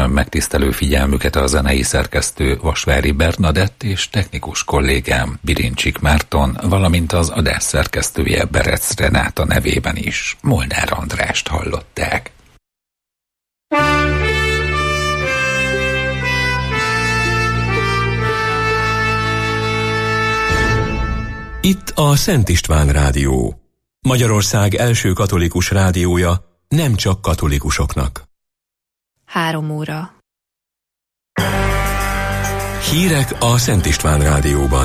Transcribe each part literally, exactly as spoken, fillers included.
Megtisztelő figyelmüket a zenei szerkesztő Vasvári Bernadett és technikus kollégám Birincsik Márton, valamint az adás szerkesztője Berec Renáta nevében is Molnár Andrást hallották. Itt a Szent István Rádió, Magyarország első katolikus rádiója, nem csak katolikusoknak. Három óra. Hírek a Szent István Rádióban.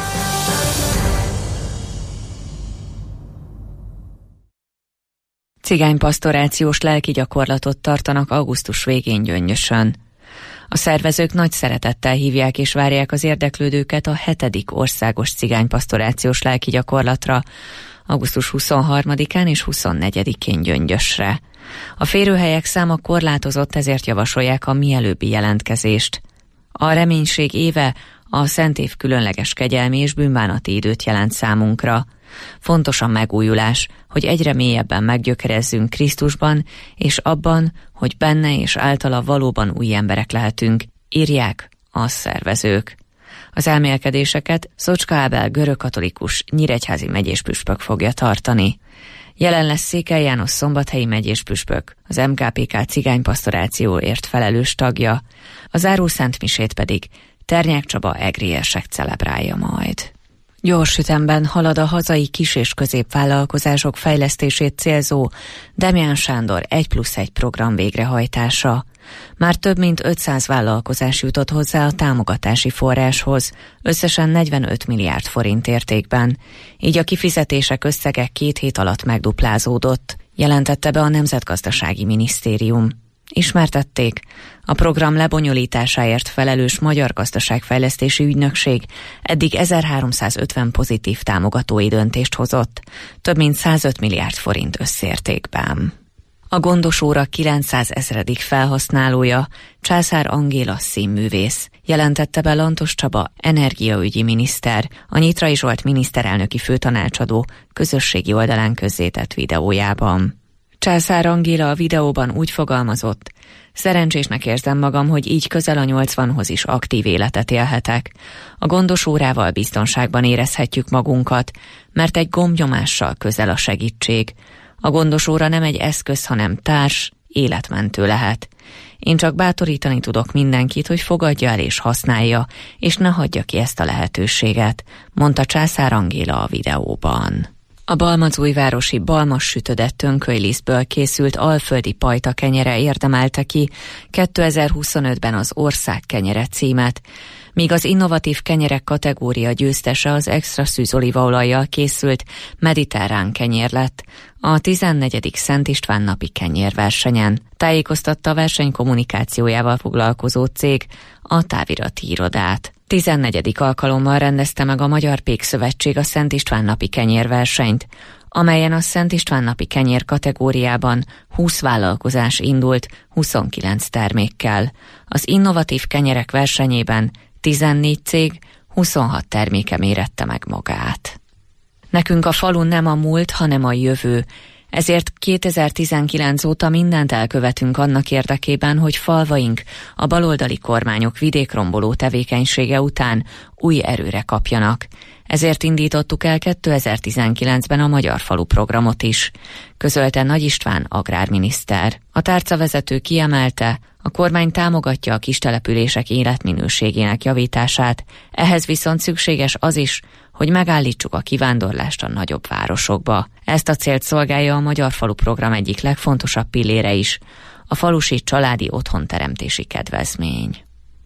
Cigánypastorációs lelki gyakorlatot tartanak augusztus végén Gyöngyösön. A szervezők nagy szeretettel hívják és várják az érdeklődőket a hetedik országos cigánypastorációs lelki gyakorlatra, augusztus huszonharmadikán és huszonnegyedikén Gyöngyösre. A férőhelyek száma korlátozott, ezért javasolják a mielőbbi jelentkezést. A reménység éve a Szentév különleges kegyelmi és bűnbánati időt jelent számunkra. Fontos a megújulás, hogy egyre mélyebben meggyökerezzünk Krisztusban, és abban, hogy benne és általa valóban új emberek lehetünk, írják a szervezők. Az elmélkedéseket Szocska Ábel görögkatolikus nyíregyházi megyéspüspök fogja tartani. Jelen lesz Székely János szombathelyi megyéspüspök, az em ká pé ká cigánypastorációért felelős tagja, a záró szentmisét pedig Ternyák Csaba egriesek celebrálja majd. Gyors ütemben halad a hazai kis- és középvállalkozások fejlesztését célzó Demján Sándor egy plusz egy program végrehajtása. Már több mint ötszáz vállalkozás jutott hozzá a támogatási forráshoz, összesen negyvenöt milliárd forint értékben, így a kifizetések összege két hét alatt megduplázódott, jelentette be a Nemzetgazdasági Minisztérium. Ismertették, a program lebonyolításáért felelős Magyar Gazdaságfejlesztési Ügynökség eddig ezerháromszázötven pozitív támogatói döntést hozott, több mint százöt milliárd forint összértékben. A Gondos óra kilencszázezredik felhasználója Császár Angéla színművész, jelentette be Lantos Csaba energiaügyi miniszter, a Nyitrai Zsolt miniszterelnöki főtanácsadó közösségi oldalán közzétett videójában. Császár Angéla a videóban úgy fogalmazott: szerencsésnek érzem magam, hogy így közel a nyolcvanhoz is aktív életet élhetek. A Gondos órával biztonságban érezhetjük magunkat, mert egy gombnyomással közel a segítség. A Gondos óra nem egy eszköz, hanem társ, életmentő lehet. Én csak bátorítani tudok mindenkit, hogy fogadja el és használja, és ne hagyja ki ezt a lehetőséget, mondta Császár Angéla a videóban. A balmazújvárosi Balmas sütödett tönkölylisztből készült alföldi pajta kenyere érdemelte ki kétezer-huszonötben az Ország kenyere címet, míg az innovatív kenyerek kategória győztese az extra szűz olívaolajjal készült mediterrán kenyér lett a tizennegyedik Szent István napi kenyérversenyen, tájékoztatta a verseny kommunikációjával foglalkozó cég a távirati irodát. tizennegyedik alkalommal rendezte meg a Magyar Pékszövetség a Szent István napi kenyérversenyt, amelyen a Szent István napi kenyér kategóriában húsz vállalkozás indult huszonkilenc termékkel. Az innovatív kenyerek versenyében tizennégy cég huszonhat terméke mérette meg magát. Nekünk a falu nem a múlt, hanem a jövő. Ezért kétezer-tizenkilenc óta mindent elkövetünk annak érdekében, hogy falvaink a baloldali kormányok vidékromboló tevékenysége után új erőre kapjanak. Ezért indítottuk el kétezer-tizenkilencben a Magyar Falu programot is, közölte Nagy István agrárminiszter. A tárcavezető kiemelte, a kormány támogatja a kistelepülések életminőségének javítását, ehhez viszont szükséges az is, hogy megállítsuk a kivándorlást a nagyobb városokba. Ezt a célt szolgálja a Magyar Falu program egyik legfontosabb pillére is, a falusi családi otthonteremtési kedvezmény.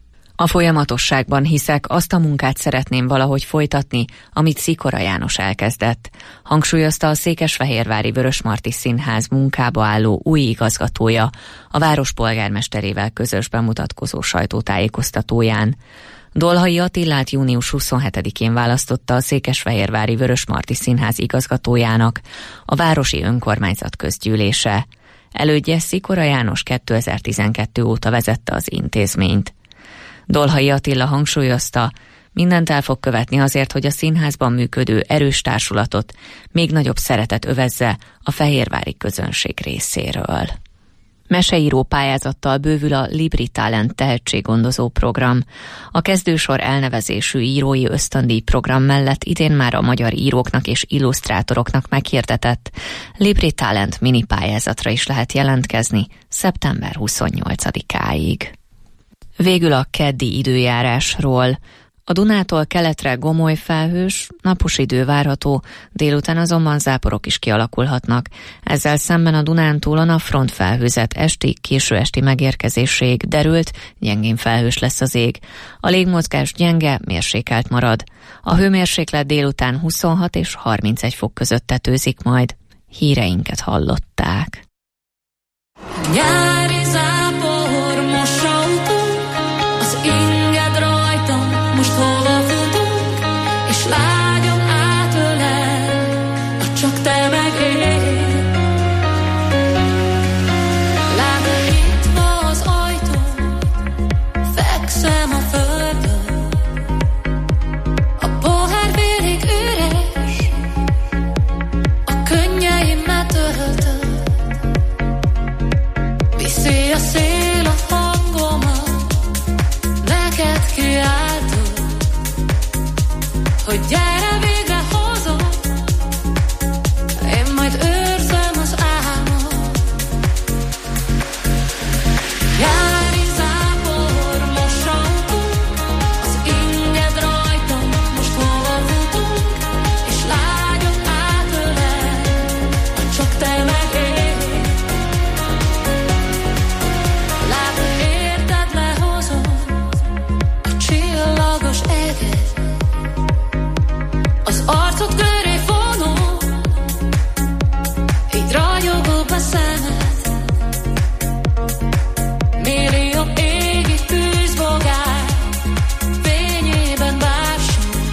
A folyamatosságban hiszek, azt a munkát szeretném valahogy folytatni, amit Szikora János elkezdett, hangsúlyozta a székesfehérvári Vörösmarty Színház munkába álló új igazgatója a város polgármesterével közös bemutatkozó sajtótájékoztatóján. Dolhai Attilát június huszonhetedikén választotta a székesfehérvári Vörösmarty Színház igazgatójának a városi önkormányzat közgyűlése. Elődje Szikora János kétezer-tizenkettő óta vezette az intézményt. Dolhai Attila hangsúlyozta, mindent el fog követni azért, hogy a színházban működő erős társulatot még nagyobb szeretet övezze a fehérvári közönség részéről. Meseíró pályázattal bővül a Libri Talent tehetséggondozó program. A kezdősor elnevezésű írói ösztöndíj program mellett idén már a magyar íróknak és illusztrátoroknak meghirdetett Libri Talent mini pályázatra is lehet jelentkezni szeptember huszonnyolcadikáig. Végül a keddi időjárásról. A Dunától keletre gomoly felhős, napos idő várható, délután azonban záporok is kialakulhatnak. Ezzel szemben a Dunántúlon a frontfelhőzet esti, késő esti megérkezéséig derült, gyengén felhős lesz az ég. A légmozgás gyenge, mérsékelt marad. A hőmérséklet délután huszonhat és harmincegy fok között tetőzik majd. Híreinket hallották. Nyári zápor most autónk, az inged rajtam, most hova futunk, és lágyan átölel, ha csak te meg én. Látod, nyitva az ajtó, fekszem a földön, a pohár félig üres, a könnyeimmel töltöm. Viszi a szél a hangomat, neked kiáltok, hogy gyere végre haza, én majd őrzöm az álmot. Nyári zápor most autónk, az inged rajtam, most hova futunk, és lágyan átölel, ha csak te meg én. Látod, érted, lehozom a csillagos eget, az arcod köré vonom, így ragyogok a szemed. Millió égi tűzbogár fényében bársony,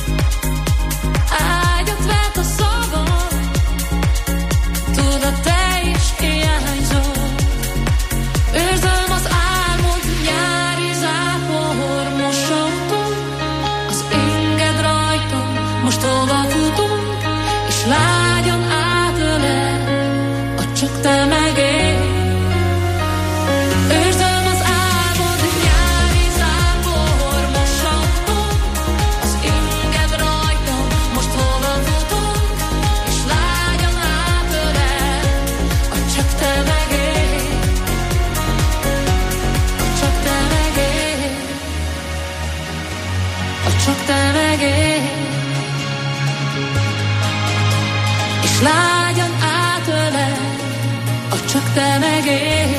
ágyat vett a szavam, tudod, te is hiányzol. Őrzöm az álmod, nyári zápor most autónk, az inged rajtam, most hova futunk, és lágyan átölel, ha csak te meg én. Őrzöm az álmod, nyári zápor most autónk, az inged rajtam, most hova futunk, és lágyan átölel, ha csak te meg én. Csak te meg én, csak te meg én, és lágyan átölel, csak te meg én.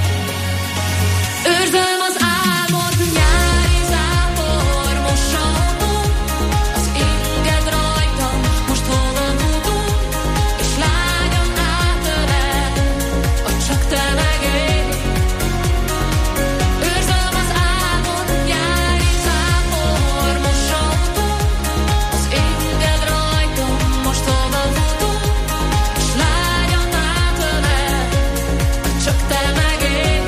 Őrzöm az álmod, nyári zápor most autónk, az inged rajtam, most hova futunk, és lágyan átölel, csak te meg én. Őrzöm az álmod, nyári zápor most autónk, az inged rajtam, most hova futunk, és lágyan átölel, csak te meg én.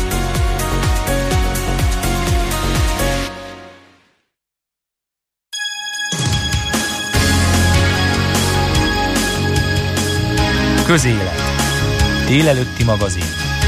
Közélet. Délelőtti magazin.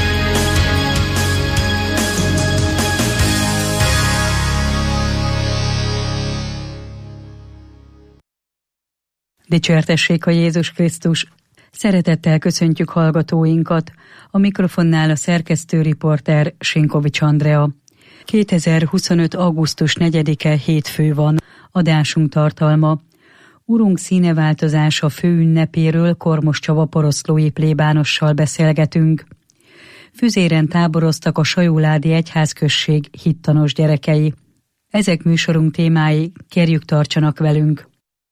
Dicsértessék a Jézus Krisztus! Szeretettel köszöntjük hallgatóinkat. A mikrofonnál a szerkesztő riporter Sinkovics Andrea. kétezer-huszonöt. augusztus negyedike hétfő van. Adásunk tartalma. Urunk színeváltozása főünnepéről Kormos Csaba poroszlói plébánossal beszélgetünk. Füzéren táboroztak a Sajóládi egyházközség hittanos gyerekei. Ezek műsorunk témái, kérjük tartsanak velünk.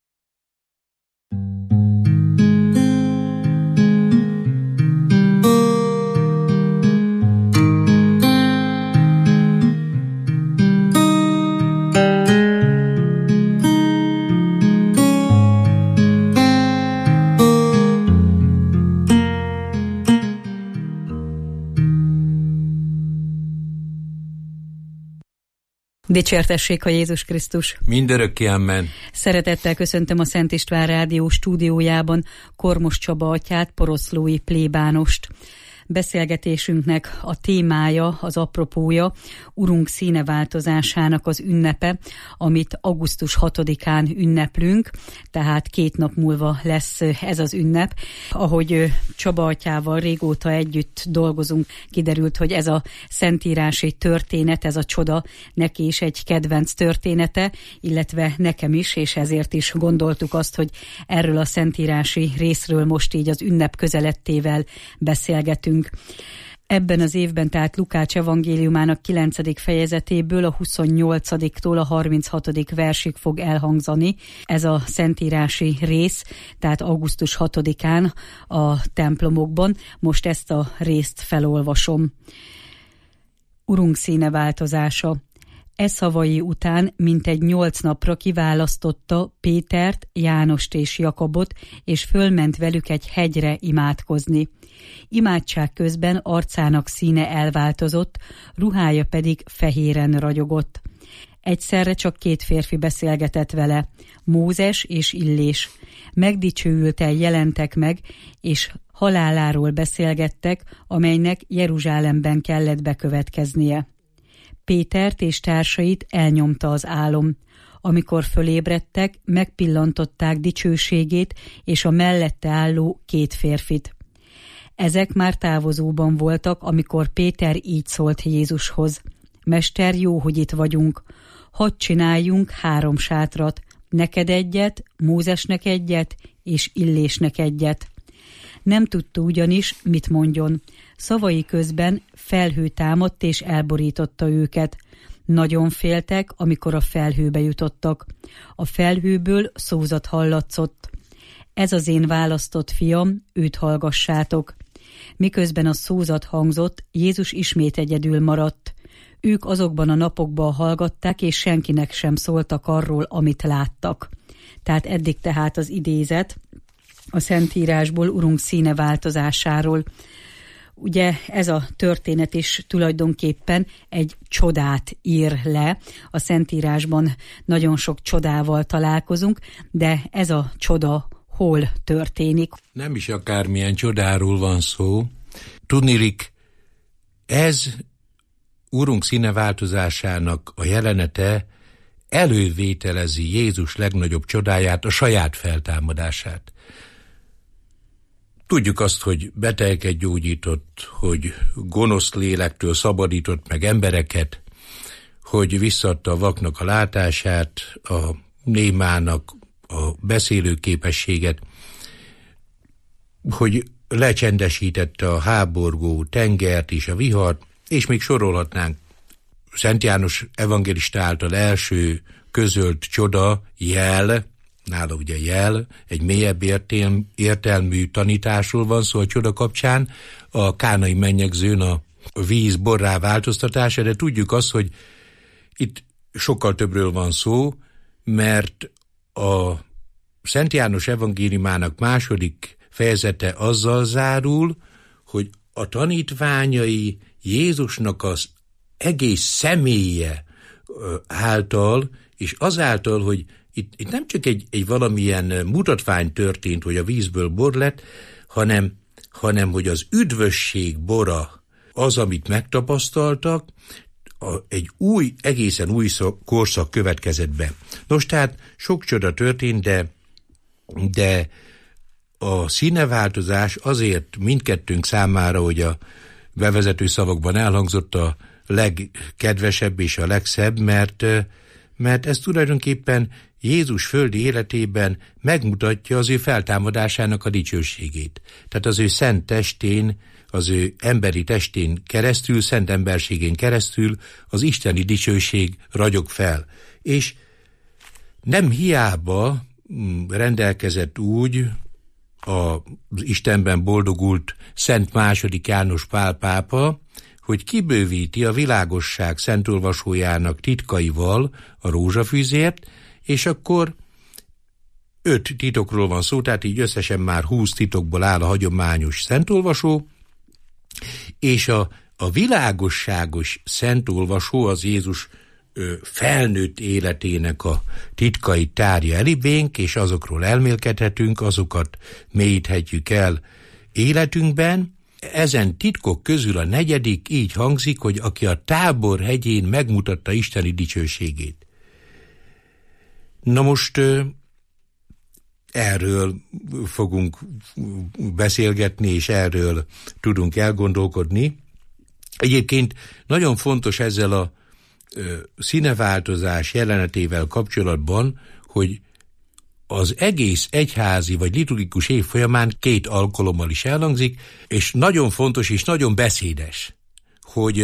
Dicsértessék a Jézus Krisztus! Mindörökké amen! Szeretettel köszöntöm a Szent István Rádió stúdiójában Kormos Csaba atyát, poroszlói plébánost. Beszélgetésünknek a témája, az apropója Urunk színeváltozásának az ünnepe, amit augusztus hatodikán ünneplünk, tehát két nap múlva lesz ez az ünnep. Ahogy Csaba atyával régóta együtt dolgozunk, kiderült, hogy ez a szentírási történet, ez a csoda neki is egy kedvenc története, illetve nekem is, és ezért is gondoltuk azt, hogy erről a szentírási részről most így az ünnep közelettével beszélgetünk. Ebben az évben, tehát Lukács evangéliumának kilencedik fejezetéből a huszonnyolcadiktól a harminchatodik versig fog elhangzani ez a szentírási rész, tehát augusztus hatodikán a templomokban. Most ezt a részt felolvasom. Urunk színeváltozása. E szavai után mintegy nyolc napra kiválasztotta Pétert, Jánost és Jakabot, és fölment velük egy hegyre imádkozni. Imádság közben arcának színe elváltozott, ruhája pedig fehéren ragyogott. Egyszerre csak két férfi beszélgetett vele, Mózes és Illés. Megdicsőülten jelentek meg, és haláláról beszélgettek, amelynek Jeruzsálemben kellett bekövetkeznie. Pétert és társait elnyomta az álom. Amikor fölébredtek, megpillantották dicsőségét és a mellette álló két férfit. Ezek már távozóban voltak, amikor Péter így szólt Jézushoz. Mester, jó, hogy itt vagyunk. Hadd csináljunk három sátrat. Neked egyet, Mózesnek egyet, és Illésnek egyet. Nem tudta ugyanis, mit mondjon. Szavai közben felhő támadt és elborította őket. Nagyon féltek, amikor a felhőbe jutottak. A felhőből szózat hallatszott. Ez az én választott fiam, őt hallgassátok. Miközben a szózat hangzott, Jézus ismét egyedül maradt. Ők azokban a napokban hallgatták, és senkinek sem szóltak arról, amit láttak. Tehát eddig tehát az idézet a Szentírásból Urunk színeváltozásáról. Ugye ez a történet is tulajdonképpen egy csodát ír le. A Szentírásban nagyon sok csodával találkozunk, de ez a csoda hol történik? Nem is akármilyen csodáról van szó. Tudniillik, ez Urunk színeváltozásának a jelenete elővételezi Jézus legnagyobb csodáját, a saját feltámadását. Tudjuk azt, hogy betegeket gyógyított, hogy gonosz lélektől szabadított meg embereket, hogy visszaadta a vaknak a látását, a némának a beszélő képességet, hogy lecsendesítette a háborgó tengert és a vihart, és még sorolhatnánk. Szent János evangélista által első közölt csoda, jel, nála ugye jel, egy mélyebb értelm, értelmű tanításról van szó a csoda kapcsán, a kánai mennyegzőn a víz borrá változtatása, de tudjuk azt, hogy itt sokkal többről van szó, mert a Szent János evangéliumának második fejezete azzal zárul, hogy a tanítványai Jézusnak az egész személye által, és azáltal, hogy itt, itt nem csak egy, egy valamilyen mutatvány történt, hogy a vízből bor lett, hanem, hanem hogy az üdvösség bora az, amit megtapasztaltak, a, egy új, egészen új korszak következett be. Nos, tehát sok csoda történt, de, de a színeváltozás azért mindkettőnk számára, hogy a bevezető szavakban elhangzott, a legkedvesebb és a legszebb, mert, mert ez tulajdonképpen Jézus földi életében megmutatja az ő feltámadásának a dicsőségét. Tehát az ő szent testén, az ő emberi testén keresztül, szent emberségén keresztül az isteni dicsőség ragyog fel. És nem hiába rendelkezett úgy az Istenben boldogult Szent második János Pál pápa, hogy kibővíti a világosság szentolvasójának titkaival a rózsafűzért, és akkor öt titokról van szó, tehát így összesen már húsz titokból áll a hagyományos szentolvasó, és a, a világosságos szentolvasó az Jézus ö, felnőtt életének a titkait tárja elibénk, és azokról elmélkedhetünk, azokat mélyíthetjük el életünkben, ezen titkok közül a negyedik így hangzik, hogy aki a Tábor hegyén megmutatta isteni dicsőségét. Na most erről fogunk beszélgetni, és erről tudunk elgondolkodni. Egyébként nagyon fontos ezzel a színeváltozás jelenetével kapcsolatban, hogy az egész egyházi vagy liturgikus év folyamán két alkalommal is elhangzik, és nagyon fontos és nagyon beszédes, hogy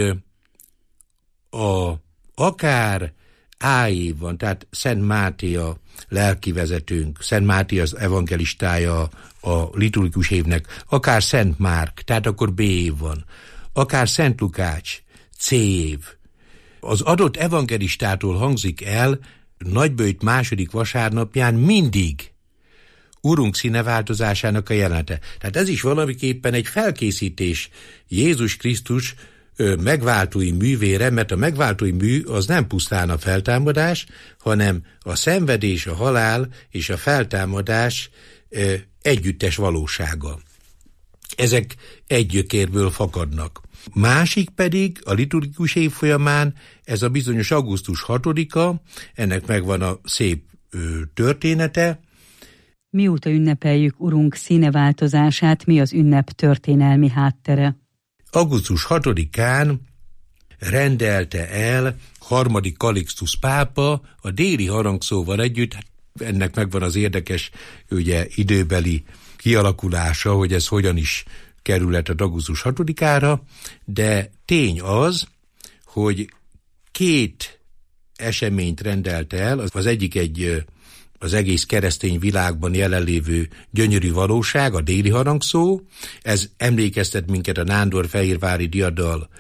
a, akár áév van, tehát Szent Máté a lelkivezetőnk, Szent Máté az evangelistája a liturgikus évnek, akár Szent Márk, tehát akkor B év van, akár Szent Lukács, C év. Az adott evangelistától hangzik el Nagyböjt második vasárnapján mindig Urunk színeváltozásának a jelenete. Tehát ez is valamiképpen egy felkészítés Jézus Krisztus megváltói művére, mert a megváltói mű az nem pusztán a feltámadás, hanem a szenvedés, a halál és a feltámadás együttes valósága. Ezek egy gyökérből fakadnak. Másik pedig a liturgikus év folyamán ez a bizonyos augusztus hatodika, ennek megvan a szép ö, története. Mióta ünnepeljük Urunk színeváltozását, mi az ünnep történelmi háttere? augusztus hatodikán rendelte el harmadik Kalixtus pápa a déli harangszóval együtt, ennek megvan az érdekes ugye, időbeli kialakulása, hogy ez hogyan is kerülhet augusztus hatodikára, de tény az, hogy két eseményt rendelte el, az egyik egy az egész keresztény világban jelenlévő gyönyörű valóság, a déli harangszó, ez emlékeztet minket a nándorfehérvári diadalra,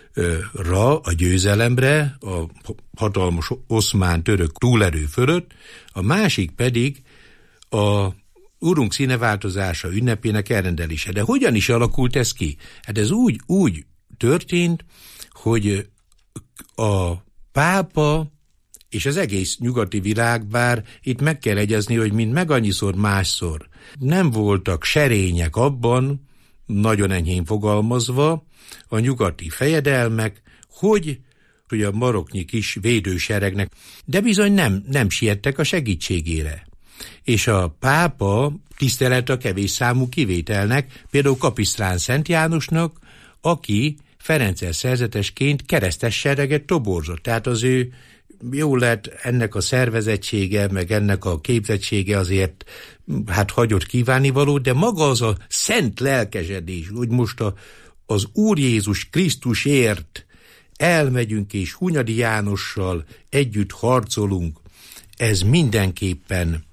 a győzelemre, a hatalmas oszmán török túlerő fölött, a másik pedig a Urunk színeváltozása ünnepének elrendelése. De hogyan is alakult ez ki? Hát ez úgy, úgy történt, hogy a pápa és az egész nyugati világ, bár itt meg kell egyezni, hogy mint meg annyiszor másszor nem voltak serények abban, nagyon enyhén fogalmazva, a nyugati fejedelmek, hogy, hogy a maroknyi kis védőseregnek, de bizony nem, nem siettek a segítségére. És a pápa tisztelte a kevés számú kivételnek, például Kapisztrán Szent Jánosnak, aki ferences szerzetesként keresztes sereget toborzott. Tehát az ő jó lett ennek a szervezettsége, meg ennek a képzettsége azért hát hagyott kívánnivaló, de maga az a szent lelkesedés, hogy most a, az Úr Jézus Krisztusért elmegyünk és Hunyadi Jánossal együtt harcolunk, ez mindenképpen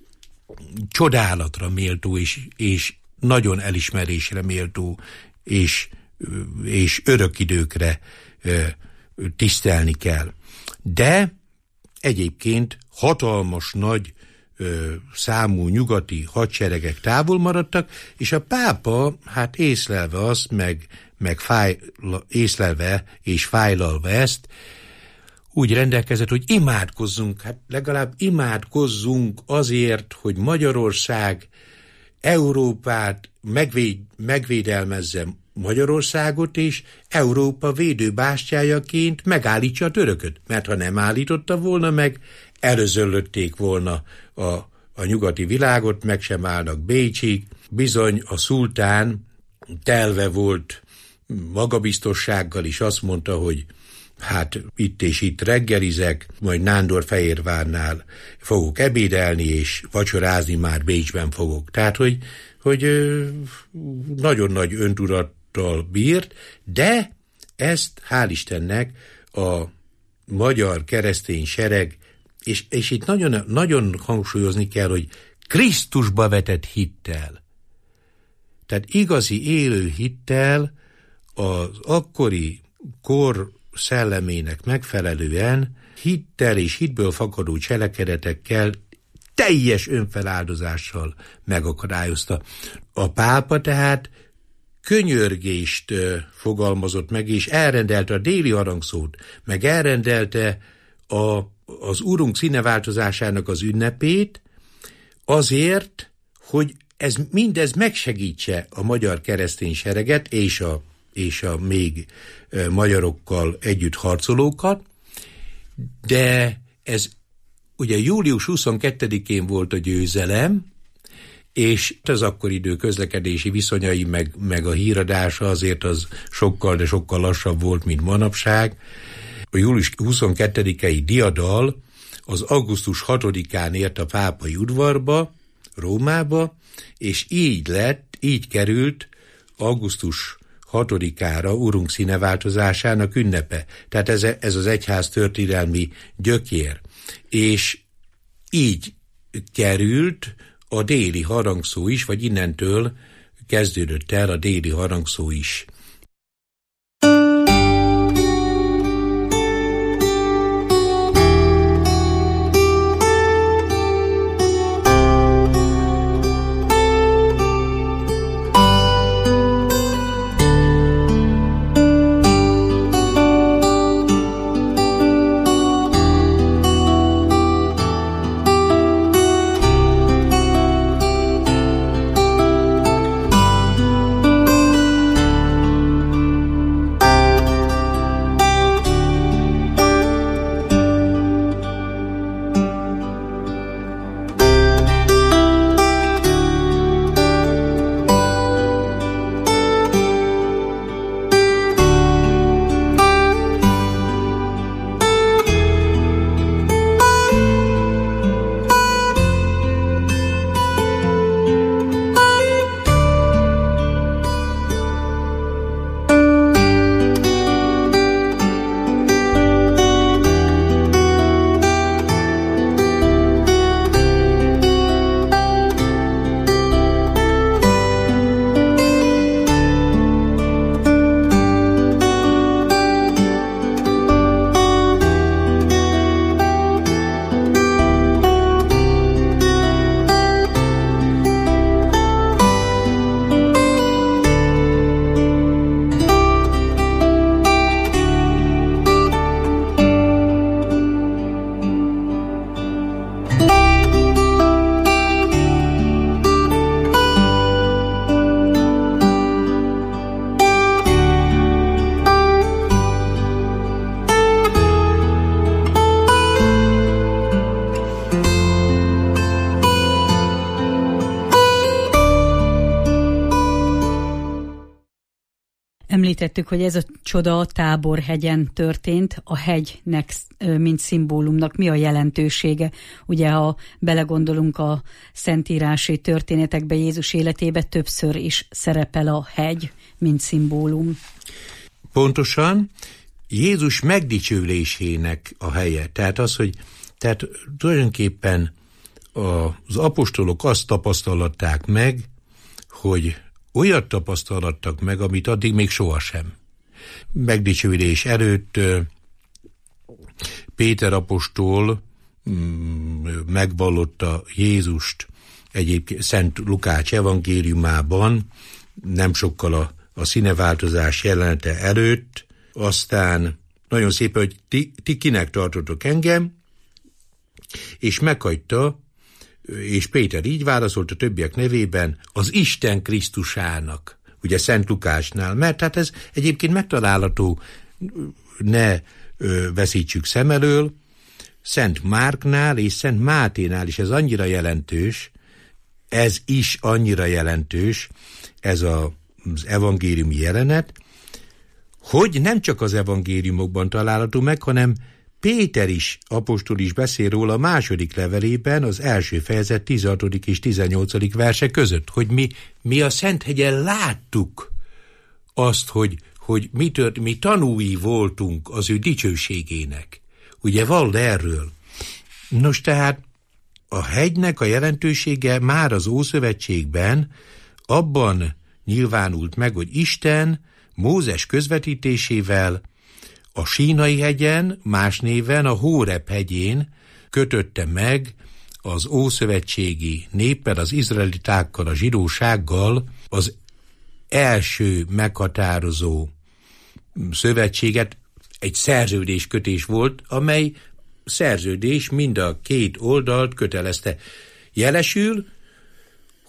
csodálatra méltó, és, és nagyon elismerésre méltó, és, és örök időkre tisztelni kell. De egyébként hatalmas nagy ö, számú nyugati hadseregek távol maradtak, és a pápa, hát észlelve azt, meg, meg fáj, észlelve és fájlalva ezt, úgy rendelkezett, hogy imádkozzunk, hát legalább imádkozzunk azért, hogy Magyarország Európát megvéd, megvédelmezze Magyarországot, és Európa védőbástyájaként megállítsa a törököt. Mert ha nem állította volna meg, előzöllötték volna a, a nyugati világot, meg sem állnak Bécsig. Bizony a szultán telve volt magabiztossággal, is azt mondta, hogy hát itt és itt reggelizek, majd Nándorfehérvárnál fogok ebédelni, és vacsorázni már Bécsben fogok. Tehát, hogy, hogy nagyon nagy öntudattal bírt, de ezt hál' Istennek a magyar keresztény sereg, és, és itt nagyon, nagyon hangsúlyozni kell, hogy Krisztusba vetett hittel. Tehát igazi élő hittel az akkori kor szellemének megfelelően hittel és hitből fakadó cselekedetekkel teljes önfeláldozással megakadályozta. A pápa tehát könyörgést fogalmazott meg, és elrendelte a déli harangszót, meg elrendelte a, az Urunk színeváltozásának az ünnepét azért, hogy ez mindez megsegítse a magyar keresztény sereget és a, és a még magyarokkal együtt harcolókat, de ez ugye július huszonkettedikén volt a győzelem, és az akkori idő közlekedési viszonyai, meg, meg a híradása azért az sokkal, de sokkal lassabb volt, mint manapság. A július huszonkettedikei diadal az augusztus hatodikán ért a pápai udvarba, Rómába, és így lett, így került augusztus hatodikára Urunk színeváltozásának ünnepe. Tehát ez, ez az egyház történelmi gyökér. És így került a déli harangszó is, vagy innentől kezdődött el a déli harangszó is. Említettük, hogy ez a csoda a Táborhegyen történt, a hegynek, mint szimbólumnak mi a jelentősége? Ugye, ha belegondolunk a szentírási történetekbe, Jézus életébe többször is szerepel a hegy, mint szimbólum. Pontosan, Jézus megdicsőlésének a helye. Tehát az, hogy tehát tulajdonképpen az apostolok azt tapasztalatták meg, hogy olyat tapasztalattak meg, amit addig még sohasem. Megdicsőlés előtt Péter apostol megvallotta Jézust egyébként Szent Lukács evangéliumában, nem sokkal a, a színeváltozás jelenete előtt, aztán nagyon szépen, hogy ti, ti kinek tartotok engem, és meghagyta, és Péter így válaszolt a többiek nevében, az Isten Krisztusának, ugye Szent Lukácsnál, mert hát ez egyébként megtalálható, ne ö, veszítsük szem elől, Szent Márknál és Szent Máténál is ez annyira jelentős, ez is annyira jelentős, ez a, az evangéliumi jelenet, hogy nem csak az evangéliumokban található meg, hanem Péter is, apostol is beszél róla a második levelében, az első fejezet tizenhatodik és tizennyolcadik verse között, hogy mi, mi a Szenthegyen láttuk azt, hogy, hogy mi, tört, mi tanúi voltunk az ő dicsőségének. Ugye vall erről. Nos, tehát a hegynek a jelentősége már az Ószövetségben abban nyilvánult meg, hogy Isten Mózes közvetítésével a Sínai hegyen, más néven a Hóreb hegyén kötötte meg az ószövetségi néppel, az izraelitákkal, a zsidósággal az első meghatározó szövetséget, egy szerződéskötés volt, amely szerződés mind a két oldalt kötelezte. Jelesül,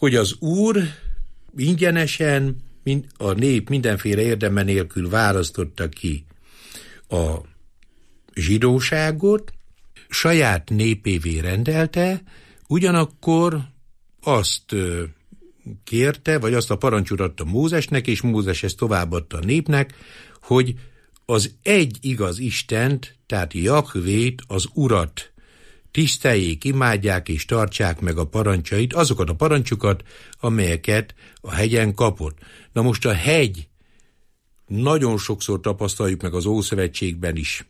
hogy az Úr ingyenesen a nép mindenféle érdeme nélkül választotta ki a zsidóságot, saját népévé rendelte, ugyanakkor azt kérte, vagy azt a parancsot adta Mózesnek, és Mózes ezt továbbadta a népnek, hogy az egy igaz Istent, tehát Jahvét, az Urat tiszteljék, imádják és tartsák meg a parancsait, azokat a parancsokat, amelyeket a hegyen kapott. Na most a hegy, nagyon sokszor tapasztaljuk meg az Ószövetségben is,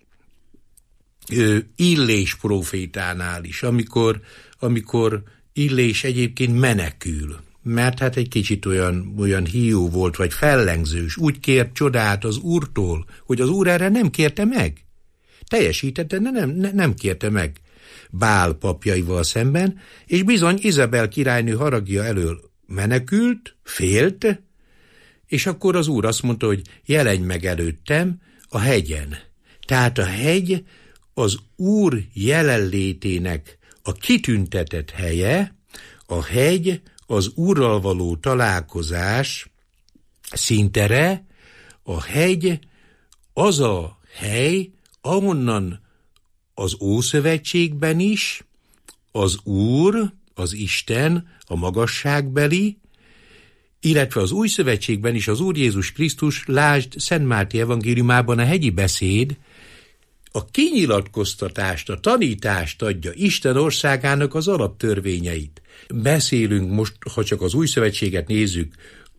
Illés prófétánál is, amikor, amikor Illés egyébként menekül, mert hát egy kicsit olyan, olyan hiú volt, vagy fellengzős, úgy kért csodát az Úrtól, hogy az Úr erre nem kérte meg. Teljesítette, de nem, ne, nem kérte meg Bál papjaival szemben, és bizony Izabel királynő haragja elől menekült, félt, és akkor az Úr azt mondta, hogy jelenj meg előttem a hegyen. Tehát a hegy az Úr jelenlétének a kitüntetett helye, a hegy az Úrral való találkozás színtere, a hegy az a hely, ahonnan az Ószövetségben is az Úr, az Isten, a magasságbeli, illetve az Új Szövetségben is az Úr Jézus Krisztus, lásd Szent Máté evangéliumában a hegyi beszéd, a kinyilatkoztatást, a tanítást adja, Isten országának az alaptörvényeit. Beszélünk most, ha csak az Új Szövetséget nézzük,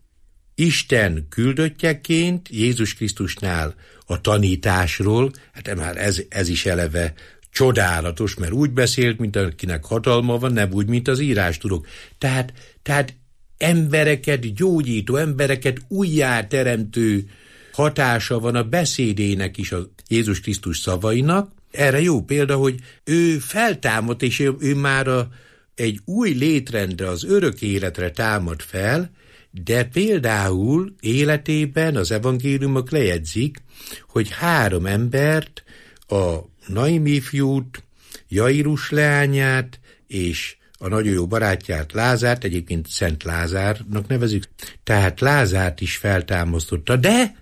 Isten küldöttjeként Jézus Krisztusnál a tanításról, hát már ez, ez is eleve csodálatos, mert úgy beszélt, mint akinek hatalma van, nem úgy, mint az írástudók. Tehát, tehát embereket gyógyító, embereket újjáteremtő hatása van a beszédének is, a Jézus Krisztus szavainak. Erre jó példa, hogy ő feltámad, és ő, ő már a, egy új létrendre, az örök életre támad fel, de például életében az evangéliumok lejegyzik, hogy három embert, a Naimi fiút, Jairus leányát és a nagyon jó barátját, Lázárt, egyébként Szent Lázárnak nevezik, tehát Lázárt is feltámasztotta, de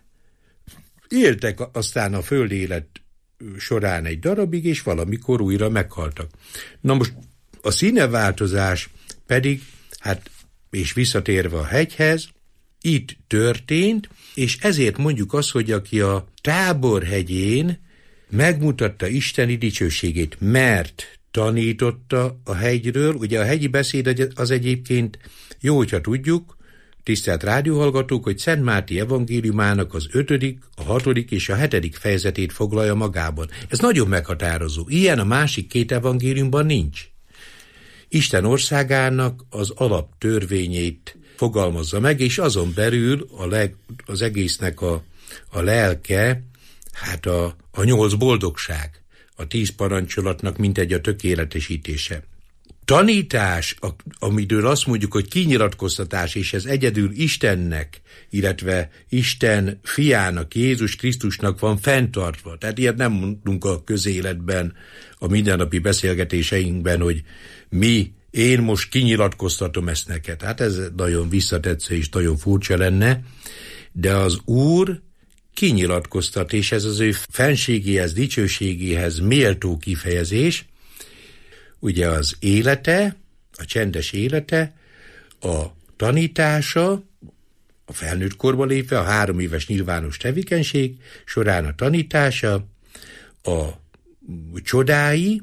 éltek aztán a földi élet során egy darabig, és valamikor újra meghaltak. Na most a színeváltozás pedig, hát és visszatérve a hegyhez, itt történt, és ezért mondjuk azt, hogy aki a Tábor hegyén megmutatta isteni dicsőségét, mert tanította a hegyről, ugye a hegyi beszéd az egyébként jó, hogyha tudjuk, tisztelt rádióhallgatók, hogy Szent Máté evangéliumának az ötödik, a hatodik és a hetedik fejezetét foglalja magában. Ez nagyon meghatározó. Ilyen a másik két evangéliumban nincs. Isten országának az alaptörvényét fogalmazza meg, és azon belül a leg, az egésznek a, a lelke, hát a, a nyolc boldogság, a tíz parancsolatnak mintegy a tökéletesítése. Tanítás, amiről azt mondjuk, hogy kinyilatkoztatás, és ez egyedül Istennek, illetve Isten fiának, Jézus Krisztusnak van fenntartva. Tehát ilyet nem mondunk a közéletben, a mindennapi beszélgetéseinkben, hogy mi, én most kinyilatkoztatom ezt neked. Hát ez nagyon visszatetsző és nagyon furcsa lenne, de az Úr kinyilatkoztat, és ez az ő fenségéhez, dicsőségéhez méltó kifejezés, ugye az élete, a csendes élete, a tanítása, a felnőtt korba lépve, a három éves nyilvános tevékenység során a tanítása, a csodái,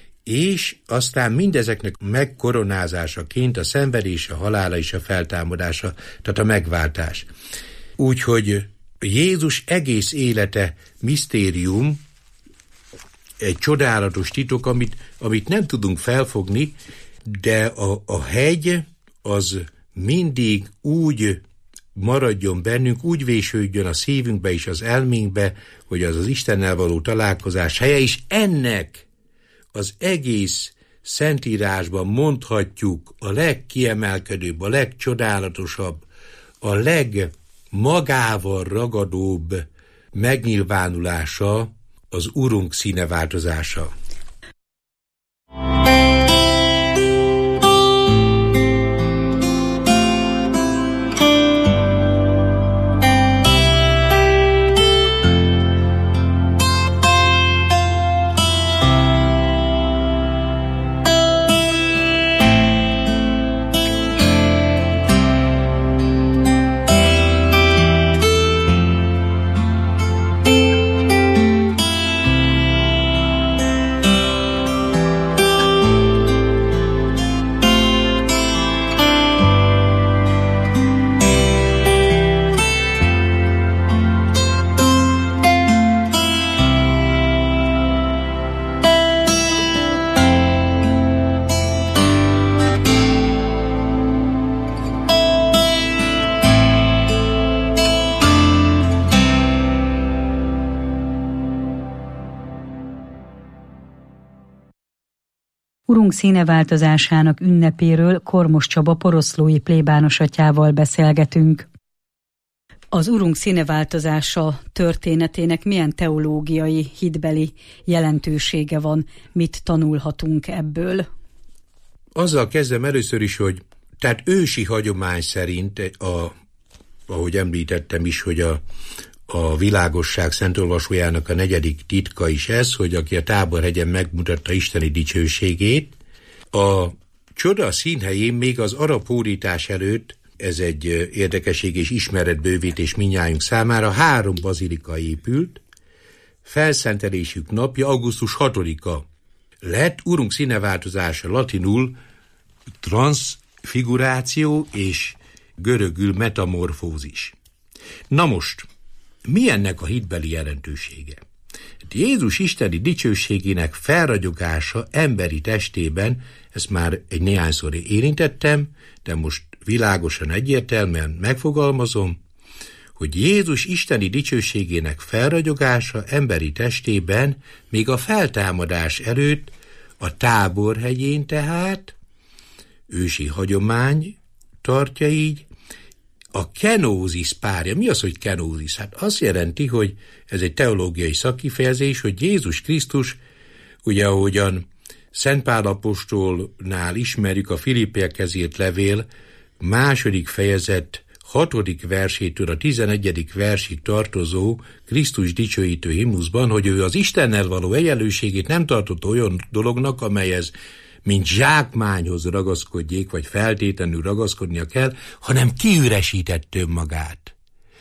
és aztán mindezeknek megkoronázásaként a szenvedés, a halála és a feltámadása, tehát a megváltás. Úgyhogy Jézus egész élete misztérium, egy csodálatos titok, amit, amit nem tudunk felfogni, de a, a hegy az mindig úgy maradjon bennünk, úgy vésődjön a szívünkbe és az elménkbe, hogy az az Istennel való találkozás helye, és ennek az egész Szentírásban mondhatjuk a legkiemelkedőbb, a legcsodálatosabb, a legmagával ragadóbb megnyilvánulása az Urunk színeváltozása. Urunk színeváltozásának ünnepéről Kormos Csaba poroszlói plébános atyával beszélgetünk. Az Urunk színeváltozása történetének milyen teológiai, hitbeli jelentősége van? Mit tanulhatunk ebből? Azzal kezdem először is, hogy tehát ősi hagyomány szerint, a, ahogy említettem is, hogy a, a világosság szentolvasójának a negyedik titka is ez, hogy aki a Táborhegyen megmutatta isteni dicsőségét, a csoda színhelyén még az arab hódítás előtt, ez egy érdekesség és ismeretbővítés mindnyájunk számára, három bazilika épült, felszentelésük napja augusztus hatodika lett, Urunk színeváltozása latinul transzfiguráció és görögül metamorfózis. Na most, mi ennek a hitbeli jelentősége? Jézus isteni dicsőségének felragyogása emberi testében, ezt már egy néhányszor érintettem, de most világosan egyértelműen megfogalmazom, hogy Jézus isteni dicsőségének felragyogása emberi testében még a feltámadás előtt a Táborhegyén tehát, ősi hagyomány tartja így, a kenózis párja. Mi az, hogy kenózis? Hát azt jelenti, hogy ez egy teológiai szakkifejezés, hogy Jézus Krisztus, ugye ahogyan Szent Pál apostolnál ismerjük a Filippiekhez írt levél második fejezet hatodik versétől a tizenegyedik versig tartozó Krisztus dicsőítő himnuszban, hogy ő az Istennel való egyenlőségét nem tartott olyan dolognak, amelyhez mint zsákmányhoz ragaszkodjék, vagy feltétlenül ragaszkodnia kell, hanem kiüresített önmagát.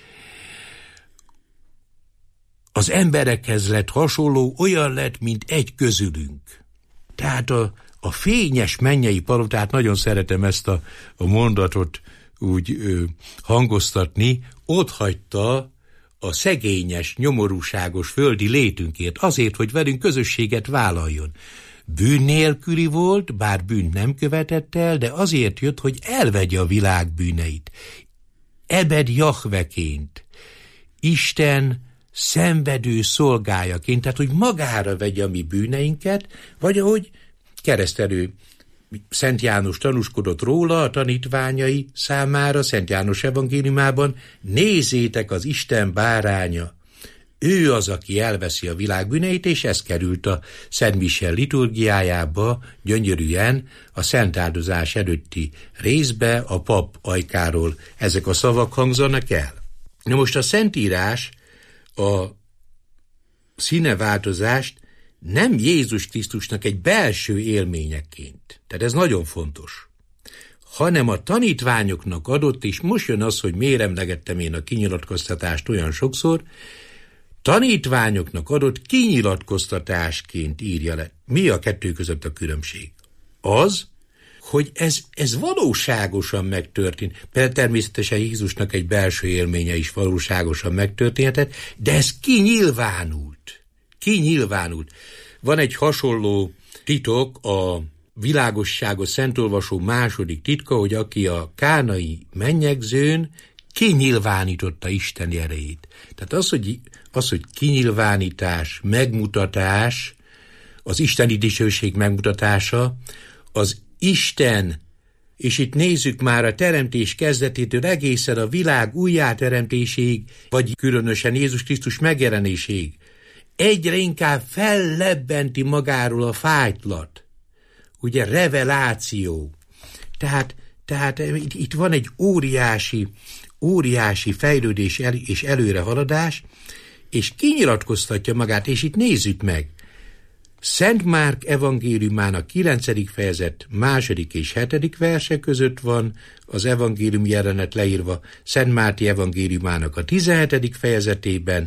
Az emberekhez lett hasonló, olyan lett, mint egy közülünk. Tehát a, a fényes mennyei palotát, nagyon szeretem ezt a, a mondatot úgy ö, hangoztatni, ott hagyta a szegényes, nyomorúságos földi létünkért, azért, hogy velünk közösséget vállaljon. Bűn nélküli volt, bár bűnt nem követett el, de azért jött, hogy elvegye a világ bűneit. Ebed Jahveként, Isten szenvedő szolgájaként, tehát hogy magára vegye a mi bűneinket, vagy ahogy keresztelő Szent János tanúskodott róla a tanítványai számára, Szent János evangéliumában, nézzétek, az Isten báránya, ő az, aki elveszi a világ bűneit, és ez került a Szent Mise liturgiájába gyönyörűen a szentáldozás előtti részbe, a pap ajkáról ezek a szavak hangzanak el. Na most a Szentírás a színeváltozást nem Jézus Krisztusnak egy belső élményeként, tehát ez nagyon fontos, hanem a tanítványoknak adott, és most jön az, hogy miért emlegettem én a kinyilatkoztatást olyan sokszor, tanítványoknak adott kinyilatkoztatásként írja le. Mi a kettő között a különbség? Az, hogy ez, ez valóságosan megtörtént. Természetesen Jézusnak egy belső élménye is valóságosan megtörténhetett, de ez kinyilvánult. Kinyilvánult. Van egy hasonló titok, a világosságos szentolvasó második titka, hogy aki a kánai mennyegzőn kinyilvánította Isten erejét. Tehát az, hogy, az, hogy kinyilvánítás, megmutatás, az isteni dicsőség megmutatása, az Isten, és itt nézzük már a teremtés kezdetétől egészen a világ újjáteremtéséig, vagy különösen Jézus Krisztus megjelenéséig, egyre inkább fellebbenti magáról a fájtlat. Ugye reveláció. Tehát, tehát itt, itt van egy óriási, óriási fejlődés és előrehaladás, és kinyilatkoztatja magát, és itt nézzük meg. Szent Márk evangéliumának kilencedik fejezet második és hetedik verse között van az evangélium jelenet leírva, Szent Máté evangéliumának a tizenhetedik fejezetében,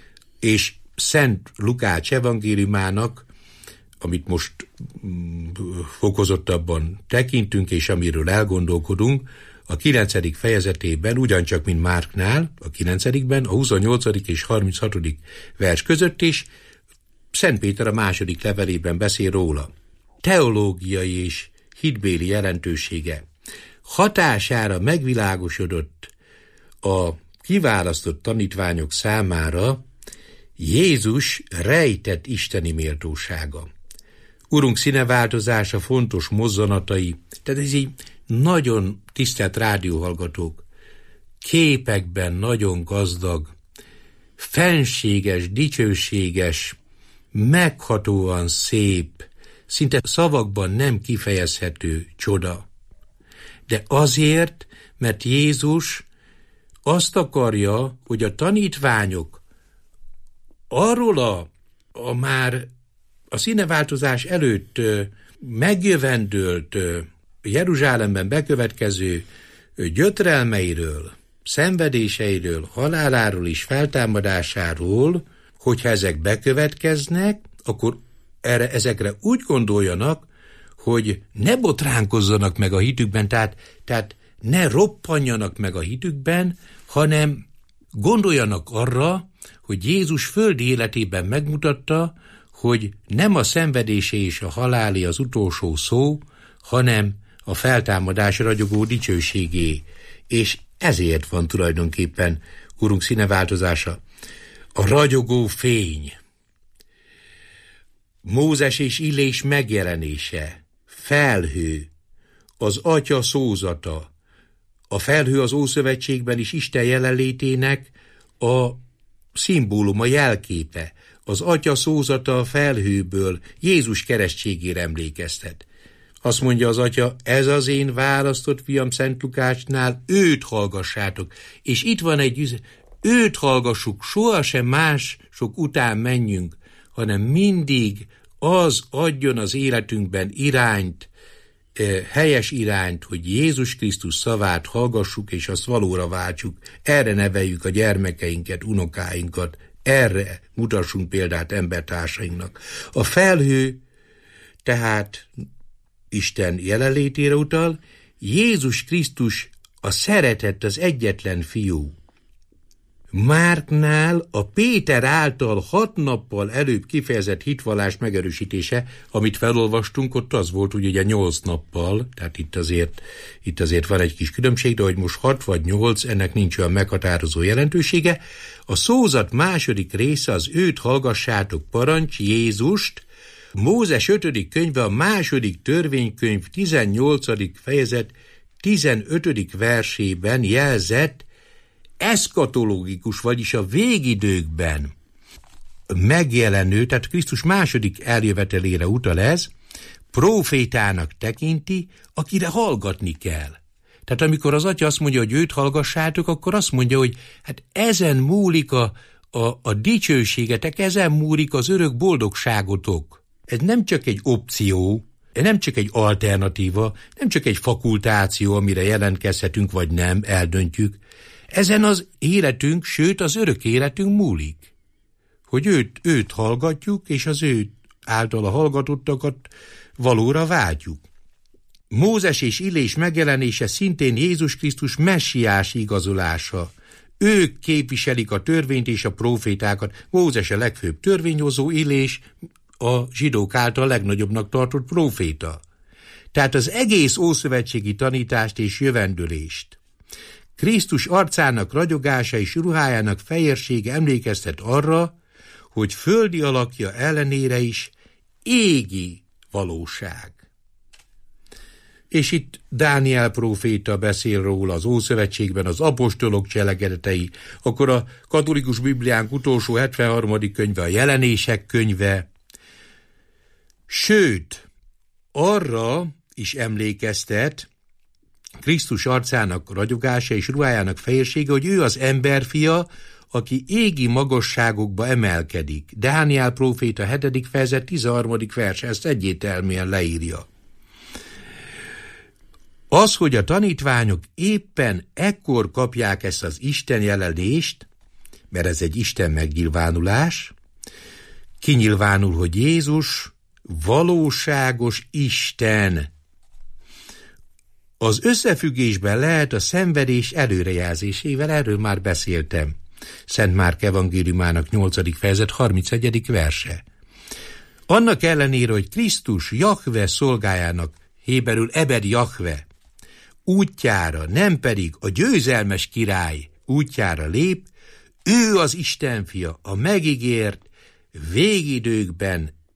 és Szent Lukács evangéliumának, amit most mm, fokozottabban tekintünk, és amiről elgondolkodunk, a kilencedik fejezetében, ugyancsak, mint Márknál, a kilencedikben, a huszonnyolcadik és harminchatodik vers között is, Szent Péter a második levelében beszél róla. Teológiai és hitbéli jelentősége hatására megvilágosodott a kiválasztott tanítványok számára Jézus rejtett isteni méltósága. Urunk színeváltozása, fontos mozzanatai, tehát ez így nagyon tisztelt rádióhallgatók, képekben nagyon gazdag, fenséges, dicsőséges, meghatóan szép, szinte szavakban nem kifejezhető csoda. De azért, mert Jézus azt akarja, hogy a tanítványok arról a, a már a színeváltozás előtt megjövendőlt Jeruzsálemben bekövetkező gyötrelmeiről, szenvedéseiről, haláláról és feltámadásáról, hogyha ezek bekövetkeznek, akkor erre, ezekre úgy gondoljanak, hogy ne botránkozzanak meg a hitükben, tehát, tehát ne roppanjanak meg a hitükben, hanem gondoljanak arra, hogy Jézus földi életében megmutatta, hogy nem a szenvedésé és a halálé az utolsó szó, hanem a feltámadás ragyogó dicsőségé. És ezért van tulajdonképpen Urunk színeváltozása. A ragyogó fény, Mózes és Illés megjelenése, felhő, az Atya szózata. A felhő az Ószövetségben is Isten jelenlétének a szimbóluma, jelképe. Az Atya szózata a felhőből Jézus keresztségére emlékeztet. Azt mondja az Atya, ez az én választott fiam Szent Lukácsnál, őt hallgassátok. És itt van egy üzenet, őt hallgassuk, sohasem más sok után menjünk, hanem mindig az adjon az életünkben irányt, helyes irányt, hogy Jézus Krisztus szavát hallgassuk, és azt valóra váltsuk. Erre neveljük a gyermekeinket, unokáinkat, erre mutassunk példát embertársainknak. A felhő tehát Isten jelenlétére utal, Jézus Krisztus a szeretett, az egyetlen fiú. Márknál a Péter által hat nappal előbb kifejezett hitvallás megerősítése, amit felolvastunk, ott az volt ugye nyolc nappal, tehát itt azért, itt azért van egy kis különbség, de hogy most hat vagy nyolc, ennek nincs olyan meghatározó jelentősége. A szózat második része az őt hallgassátok parancs, Jézust, Mózes ötödik könyve, a második törvénykönyv tizennyolcadik fejezet tizenötödik versében jelzett eszkatológikus, vagyis a végidőkben megjelenő, tehát Krisztus második eljövetelére utal ez, prófétának tekinti, akire hallgatni kell. Tehát amikor az Atya azt mondja, hogy őt hallgassátok, akkor azt mondja, hogy hát ezen múlik a, a, a dicsőségetek, ezen múlik az örök boldogságotok. Ez nem csak egy opció, nem csak egy alternatíva, nem csak egy fakultáció, amire jelentkezhetünk, vagy nem, eldöntjük. Ezen az életünk, sőt az örök életünk múlik. Hogy őt, őt hallgatjuk, és az őt általa hallgatottakat valóra váltjuk. Mózes és Illés megjelenése szintén Jézus Krisztus messiás igazolása. Ők képviselik a törvényt és a prófétákat. Mózes a legfőbb törvényhozó, Illés a zsidók által legnagyobbnak tartott próféta. Tehát az egész ószövetségi tanítást és jövendőlést, Krisztus arcának ragyogása és ruhájának fehérsége emlékeztet arra, hogy földi alakja ellenére is égi valóság. És itt Dániel próféta beszél róla az Ószövetségben, az apostolok cselekedetei, akkor a katolikus Bibliánk utolsó hetvenharmadik könyve, a Jelenések könyve, sőt, arra is emlékeztet Krisztus arcának ragyogása és ruhájának fehérsége, hogy ő az emberfia, aki égi magasságokba emelkedik. Dániel próféta hetedik fejezet tizenharmadik vers, ezt egyértelműen leírja. Az, hogy a tanítványok éppen ekkor kapják ezt az Isten jelenést, mert ez egy Isten megnyilvánulás, kinyilvánul, hogy Jézus valóságos Isten. Az összefüggésben lehet a szenvedés előrejelzésével, erről már beszéltem. Szent Márk evangéliumának nyolcadik fejezet harmincegyedik verse. Annak ellenére, hogy Krisztus Jahve szolgájának, héberül Ebed Jahve útjára, nem pedig a győzelmes király útjára lép, ő az Isten fia, a megígért végidőkben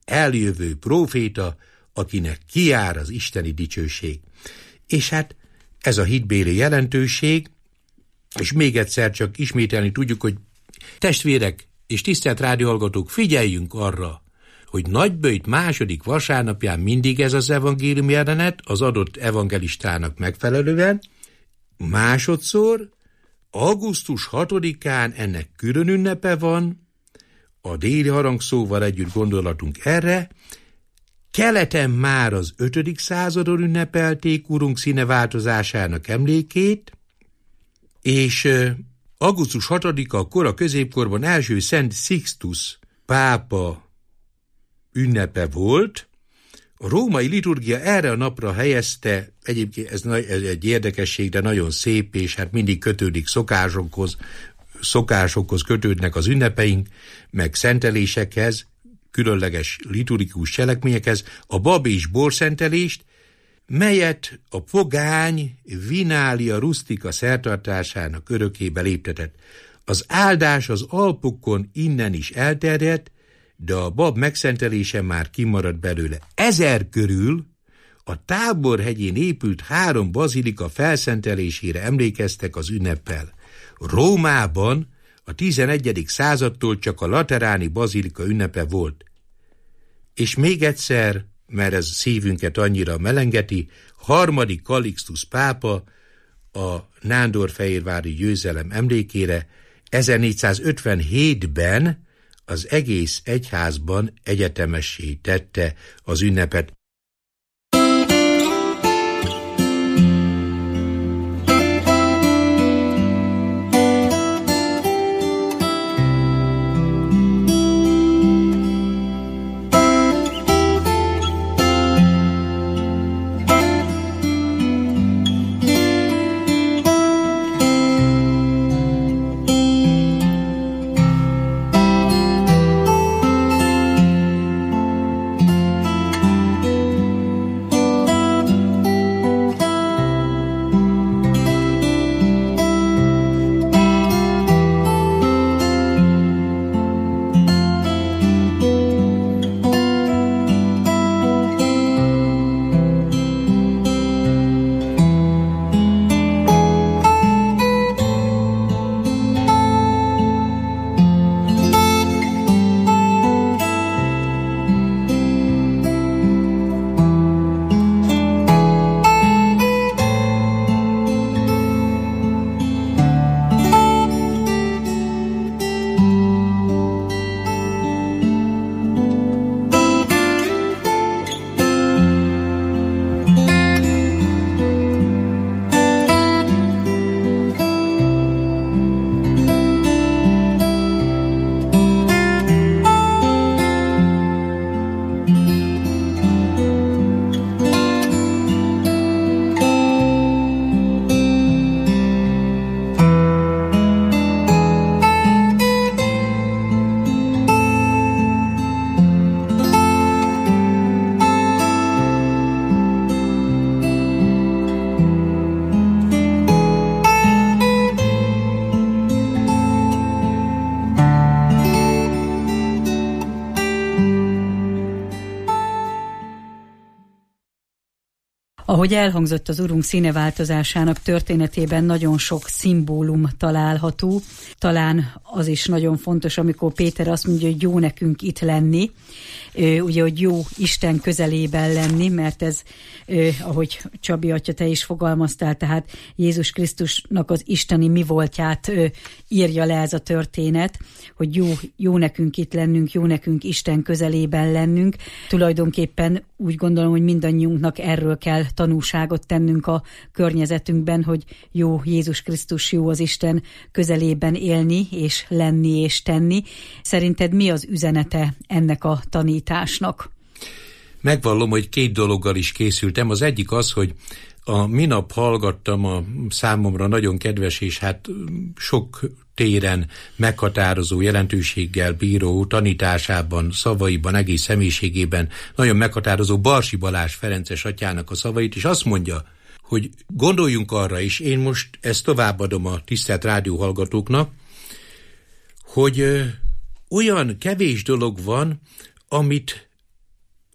eljövő próféta, akinek kijár az isteni dicsőség. És hát ez a hitbéli jelentőség, és még egyszer csak ismételni tudjuk, hogy testvérek és tisztelt rádióhallgatók, figyeljünk arra, hogy Nagyböjt második vasárnapján mindig ez az evangélium jelenet az adott evangelistának megfelelően, másodszor augusztus hatodikán ennek külön ünnepe van, a déli harangszóval együtt gondolatunk erre, keleten már az ötödik századon ünnepelték Urunk színeváltozásának emlékét, és augusztus hatodika a kora középkorban első Szent Sixtus pápa ünnepe volt. A római liturgia erre a napra helyezte, egyébként ez, ez egy érdekesség, de nagyon szép, és hát mindig kötődik szokásokhoz, szokásokhoz kötődnek az ünnepeink, meg szentelésekhez, különleges liturgikus cselekményekhez, a bab és borszentelést, melyet a pogány Vinália rustica szertartásának örökébe léptetett. Az áldás az Alpokon innen is elterjedt, de a bab megszentelése már kimaradt belőle. Ezer körül a Táborhegyén épült három bazilika felszentelésére emlékeztek az ünneppel. Rómában a tizenegyedik századtól csak a lateráni bazilika ünnepe volt. És még egyszer, mert ez szívünket annyira melengeti, harmadik Kalixtus pápa a nándorfehérvári győzelem emlékére ezernégyszázötvenhétben az egész egyházban egyetemessé tette az ünnepet. Ahogy elhangzott, az Urunk színeváltozásának történetében nagyon sok szimbólum található. Talán az is nagyon fontos, amikor Péter azt mondja, hogy jó nekünk itt lenni, ugye, hogy jó Isten közelében lenni, mert ez, ahogy Csabi atya, te is fogalmaztál, tehát Jézus Krisztusnak az isteni mi voltját írja le ez a történet, hogy jó, jó nekünk itt lennünk, jó nekünk Isten közelében lennünk. Tulajdonképpen úgy gondolom, hogy mindannyiunknak erről kell tanúságot tennünk a környezetünkben, hogy jó Jézus Krisztus, jó az Isten közelében élni, és lenni, és tenni. Szerinted mi az üzenete ennek a tanításnak? Megvallom, hogy két dologgal is készültem. Az egyik az, hogy a minap hallgattam a számomra nagyon kedves és hát sok téren meghatározó jelentőséggel bíró tanításában, szavaiban, egész személyiségében nagyon meghatározó Barsi Balázs ferences atyának a szavait, és azt mondja, hogy gondoljunk arra is, én most ezt továbbadom a tisztelt rádióhallgatóknak, hogy ö, olyan kevés dolog van, amit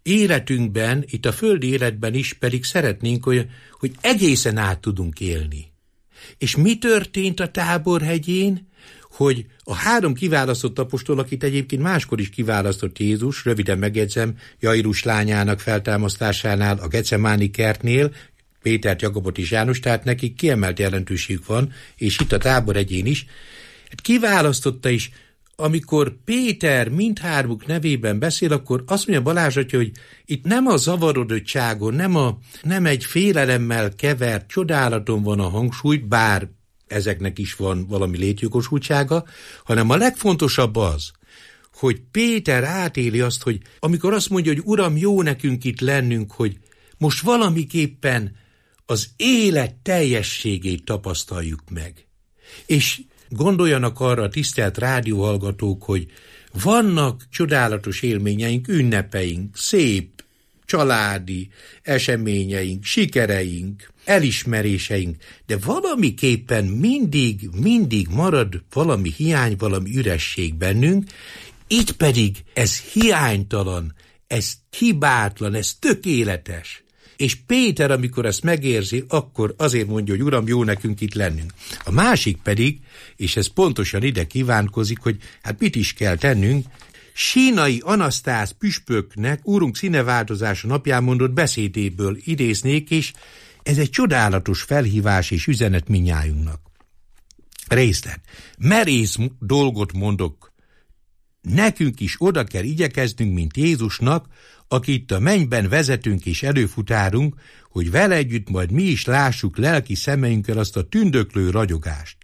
életünkben, itt a földi életben is pedig szeretnénk, hogy, hogy egészen át tudunk élni. És mi történt a Táborhegyén? Hogy a három kiválasztott apostol, akit egyébként máskor is kiválasztott Jézus, röviden megjegyzem, Jairus lányának feltámasztásánál, a Gecemáni kertnél, Pétert, Jakobot és János, tehát nekik kiemelt jelentőségük van, és itt a Táborhegyén is. Kiválasztotta is, amikor Péter mindhármuk nevében beszél, akkor azt mondja Balázs atya, hogy itt nem a zavarodottságon, nem, a, nem egy félelemmel kevert csodálaton van a hangsúly, bár ezeknek is van valami létjogosultsága, hanem a legfontosabb az, hogy Péter átéli azt, hogy amikor azt mondja, hogy Uram, jó nekünk itt lennünk, hogy most valamiképpen az élet teljességét tapasztaljuk meg. És gondoljanak arra a tisztelt rádióhallgatók, hogy vannak csodálatos élményeink, ünnepeink, szép, családi eseményeink, sikereink, elismeréseink, de valamiképpen mindig, mindig marad valami hiány, valami üresség bennünk, itt pedig ez hiánytalan, ez hibátlan, ez tökéletes. És Péter, amikor ezt megérzi, akkor azért mondja, hogy Uram, jó nekünk itt lennünk. A másik pedig, és ez pontosan ide kívánkozik, hogy hát mit is kell tennünk, Sínai Anasztász püspöknek Úrunk színeváltozása napján mondott beszédéből idéznék, és ez egy csodálatos felhívás és üzenet mindnyájunknak. Részlet. Merész dolgot mondok. Nekünk is oda kell igyekeznünk, mint Jézusnak, aki itt a mennyben vezetünk és előfutárunk, hogy vele együtt majd mi is lássuk lelki szemeinkkel azt a tündöklő ragyogást.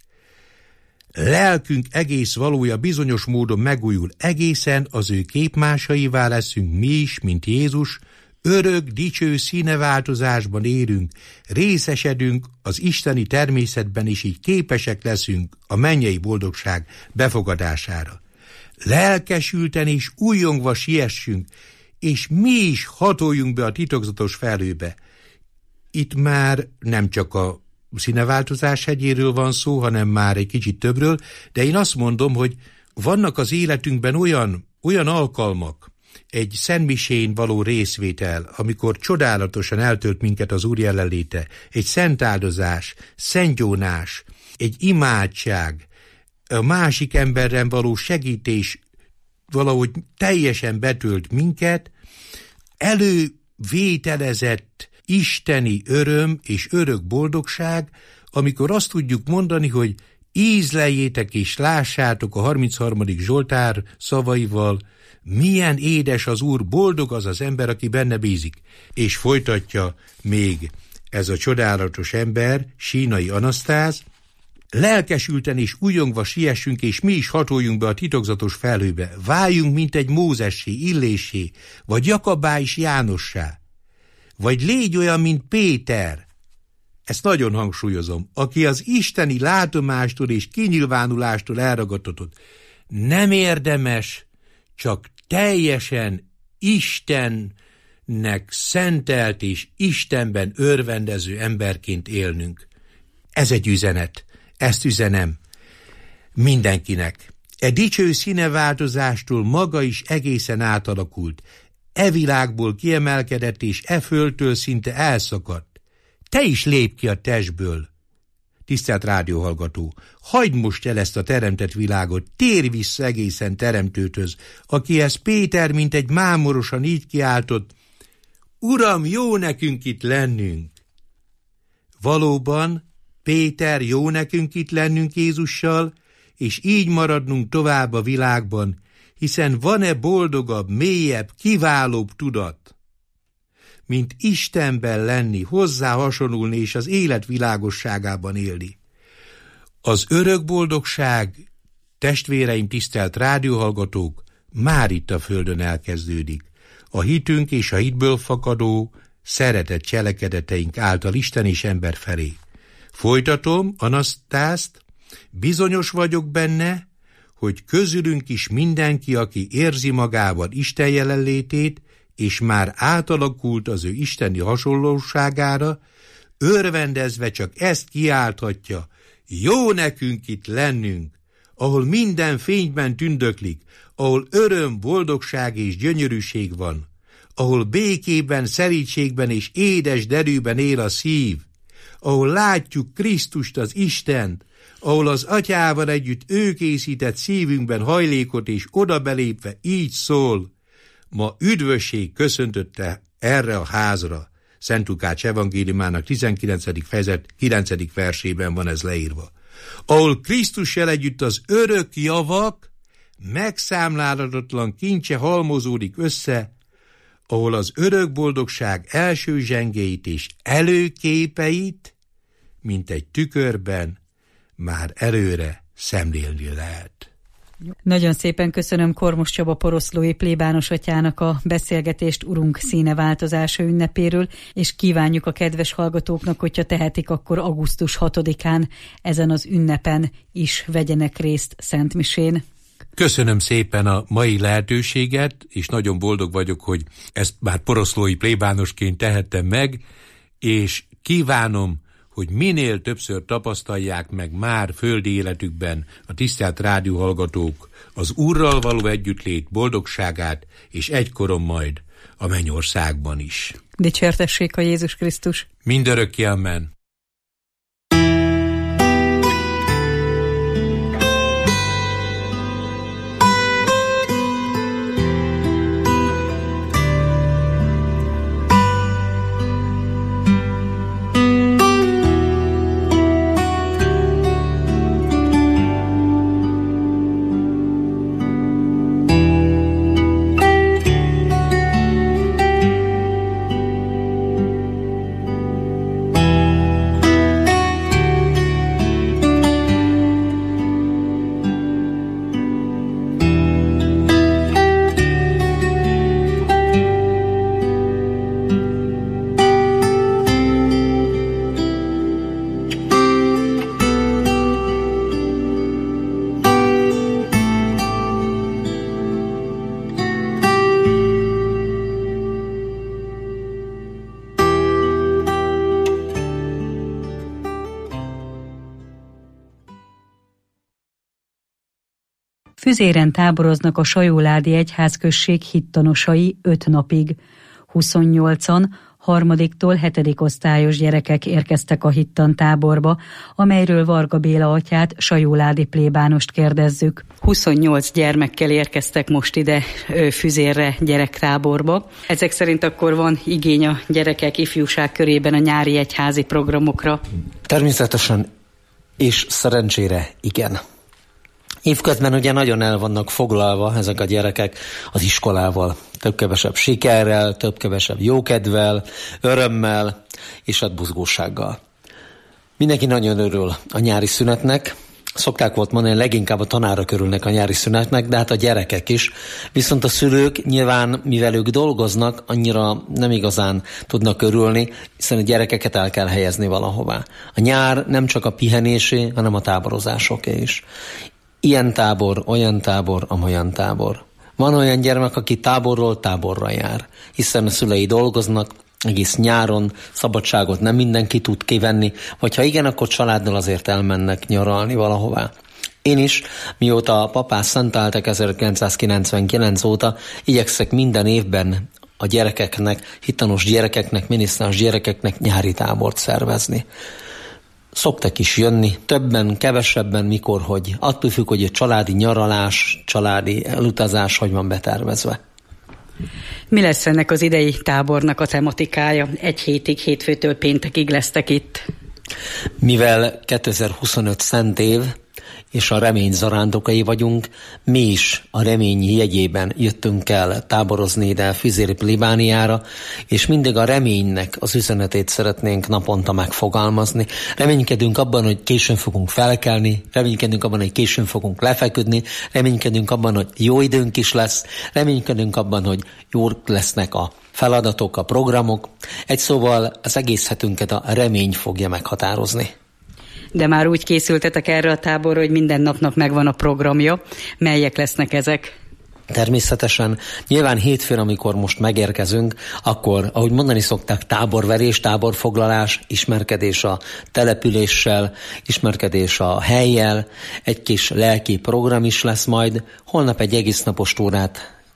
Lelkünk egész valója bizonyos módon megújul, egészen az ő képmásaivá leszünk mi is, mint Jézus, örök, dicső színeváltozásban élünk, részesedünk az isteni természetben, és így képesek leszünk a mennyei boldogság befogadására. Lelkesülten és újjongva siessünk, és mi is hatoljunk be a titokzatos felhőbe. Itt már nem csak a színeváltozás hegyéről van szó, hanem már egy kicsit többről, de én azt mondom, hogy vannak az életünkben olyan, olyan alkalmak, egy szentmisén való részvétel, amikor csodálatosan eltölt minket az Úr jelenléte, egy szentáldozás, szentgyónás, egy imádság, a másik emberren való segítés valahogy teljesen betölt minket, elővételezett isteni öröm és örök boldogság, amikor azt tudjuk mondani, hogy ízleljétek és lássátok a harmincharmadik Zsoltár szavaival, milyen édes az Úr, boldog az az ember, aki benne bízik. És folytatja még ez a csodálatos ember, Sínai Anasztász, lelkesülten és újongva siessünk, és mi is hatoljunk be a titokzatos felhőbe. Váljunk, mint egy Mózessé, Illésé, vagy Jakabá és Jánossá. Vagy légy olyan, mint Péter. Ezt nagyon hangsúlyozom, aki az isteni látomástól és kinyilvánulástól elragadtatott. Nem érdemes csak teljesen Istennek szentelt és Istenben örvendező emberként élnünk. Ez egy üzenet. Ezt üzenem mindenkinek. E dicső színeváltozástól maga is egészen átalakult. E világból kiemelkedett, és e földtől szinte elszakadt. Te is lépj ki a testből. Tisztelt rádióhallgató, hagyd most el ezt a teremtett világot, térj vissza egészen teremtőthöz, akihez Péter, mint egy mámorosan így kiáltott, Uram, jó nekünk itt lennünk. Valóban, Péter, jó nekünk itt lennünk Jézussal, és így maradnunk tovább a világban, hiszen van-e boldogabb, mélyebb, kiválóbb tudat, mint Istenben lenni, hozzá hasonulni és az élet világosságában élni. Az örök boldogság, testvéreim, tisztelt rádióhallgatók, már itt a földön elkezdődik. A hitünk és a hitből fakadó, szeretett cselekedeteink által Isten és ember felé. Folytatom Anasztászt, bizonyos vagyok benne, hogy közülünk is mindenki, aki érzi magában Isten jelenlétét, és már átalakult az ő isteni hasonlóságára, örvendezve csak ezt kiálthatja, jó nekünk itt lennünk, ahol minden fényben tündöklik, ahol öröm, boldogság és gyönyörűség van, ahol békében, szelídségben és édes derűben él a szív, ahol látjuk Krisztust, az Istent, ahol az Atyával együtt ő készített szívünkben hajlékot, és oda belépve így szól: ma üdvösség köszöntötte erre a házra. Szent Lukács evangéliumának tizenkilencedik fejezet kilencedik versében van ez leírva. Ahol Krisztussal együtt az örök javak megszámlálhatatlan kincse halmozódik össze, ahol az örök boldogság első zsengeit és előképeit, mint egy tükörben, már előre szemlélni lehet. Nagyon szépen köszönöm Kormos Csaba poroszlói plébános atyának a beszélgetést Urunk színe változása ünnepéről, és kívánjuk a kedves hallgatóknak, hogyha tehetik, akkor augusztus hatodikán ezen az ünnepen is vegyenek részt szentmisén. Köszönöm szépen a mai lehetőséget, és nagyon boldog vagyok, hogy ezt már poroszlói plébánosként tehettem meg, és kívánom, hogy minél többször tapasztalják meg már földi életükben a tisztelt rádióhallgatók az Úrral való együttlét boldogságát, és egykoron majd a mennyországban is. Dicsértessék a Jézus Krisztus! Mindörökké amen! Füzéren táboroznak a Sajóládi Egyházközség hittanosai öt napig. huszonnyolcan harmadiktól hetedik osztályos gyerekek érkeztek a hittan táborba, amelyről Varga Béla atyát, sajóládi plébánost kérdezzük. huszonnyolc gyermekkel érkeztek most ide Füzérre gyerektáborba. Ezek szerint akkor van igény a gyerekek ifjúság körében a nyári egyházi programokra? Természetesen, és szerencsére igen. Évközben ugye nagyon el vannak foglalva ezek a gyerekek az iskolával. Több-kevesebb sikerrel, több-kevesebb jókedvel, örömmel és hát buzgósággal. Mindenki nagyon örül a nyári szünetnek. Szokták volt mondani, leginkább a tanárok örülnek a nyári szünetnek, de hát a gyerekek is. Viszont a szülők nyilván, mivel ők dolgoznak, annyira nem igazán tudnak örülni, hiszen a gyerekeket el kell helyezni valahová. A nyár nem csak a pihenésé, hanem a táborozásoké is. Ilyen tábor, olyan tábor, amolyan tábor. Van olyan gyermek, aki táborról táborra jár, hiszen a szülei dolgoznak, egész nyáron szabadságot nem mindenki tud kivenni, vagy ha igen, akkor családdal azért elmennek nyaralni valahová. Én is, mióta a papás szentáltak ezerkilencszázkilencvenkilenc óta, igyekszek minden évben a gyerekeknek, hittanos gyerekeknek, minisztráns gyerekeknek nyári tábort szervezni. Szoktak is jönni, többen, kevesebben, mikor, hogy. Attól függ, hogy a családi nyaralás, családi elutazás hogy van betervezve. Mi lesz ennek az idei tábornak a tematikája? Egy hétig, hétfőtől péntekig lesztek itt. Mivel kétezer-huszonöt szent év, és a remény zarándokai vagyunk, mi is a remény jegyében jöttünk el táborozni ide Füzéri plébániára, és mindig a reménynek az üzenetét szeretnénk naponta megfogalmazni. Reménykedünk abban, hogy későn fogunk felkelni, reménykedünk abban, hogy későn fogunk lefeküdni, reménykedünk abban, hogy jó időnk is lesz, reménykedünk abban, hogy jók lesznek a feladatok, a programok. Egy szóval az egész hetünket a remény fogja meghatározni. De már úgy készültetek erre a táborra, hogy minden napnak megvan a programja. Melyek lesznek ezek? Természetesen. Nyilván hétfőn, amikor most megérkezünk, akkor, ahogy mondani szokták, táborverés, táborfoglalás, ismerkedés a településsel, ismerkedés a hellyel, egy kis lelki program is lesz majd. Holnap egy egész napos túrát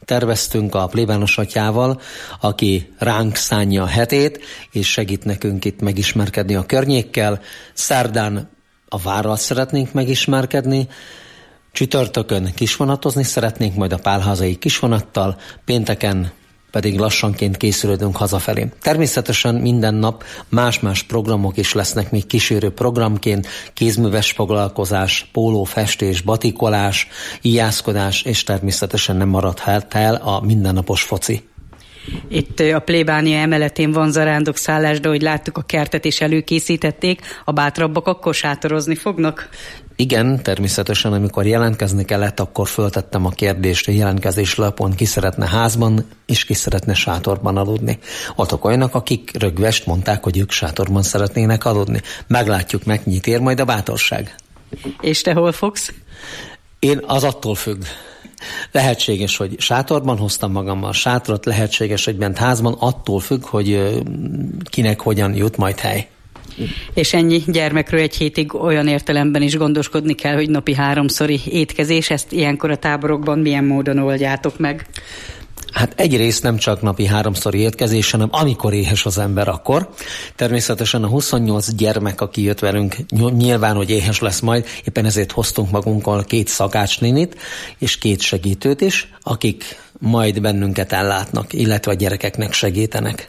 terveztünk a plébános atyával, aki ránk szánja a hetét, és segít nekünk itt megismerkedni a környékkel. Szerdán a várral szeretnénk megismerkedni, csütörtökön kisvonatozni szeretnénk, majd a pálházai kisvonattal, pénteken pedig lassanként készülődünk hazafelé. Természetesen minden nap más-más programok is lesznek még kísérő programként, kézműves foglalkozás, pólófestés, batikolás, íjászkodás, és természetesen nem maradhat el a mindennapos foci. Itt a plébánia emeletén van zarándokszállás, de ahogy láttuk, a kertet is előkészítették, a bátrabbak akkor sátorozni fognak? Igen, természetesen, amikor jelentkezni kellett, akkor föltettem a kérdést a jelentkezés lapon, ki szeretne házban, és ki szeretne sátorban aludni. Voltak olyanok, akik rögvest mondták, hogy ők sátorban szeretnének aludni. Meglátjuk, megnyit ér majd a bátorság. És te hol fogsz? Én az attól függ. Lehetséges, hogy sátorban hoztam magammal sátrat, lehetséges, hogy bent házban, attól függ, hogy kinek hogyan jut majd hely. És ennyi gyermekről egy hétig olyan értelemben is gondoskodni kell, hogy napi háromszori étkezés, ezt ilyenkor a táborokban milyen módon oldjátok meg? Hát egyrészt nem csak napi háromszori étkezés, hanem amikor éhes az ember, akkor. Természetesen a huszonnyolc gyermek, aki jött velünk, nyilván, hogy éhes lesz majd, éppen ezért hoztunk magunkkal két szakácsnénit és két segítőt is, akik majd bennünket ellátnak, illetve a gyerekeknek segítenek.